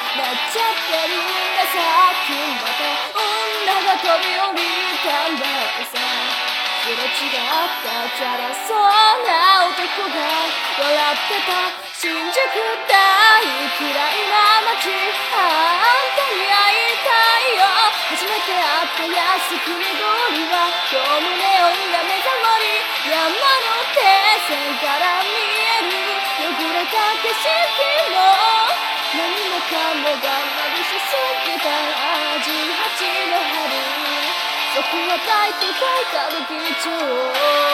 なっちゃってるんだ。さっきまた女が飛び降りたんだってさ。すれ違ったチャラそうな男が笑ってた。新宿大嫌いな街、あんたに会いたいよ。初めて会った靖国通りはドームネオンが目覚まり、山手線から見える汚れた景色も何もかもが眩しすぎた。18の春、そこは大都会歌舞伎町。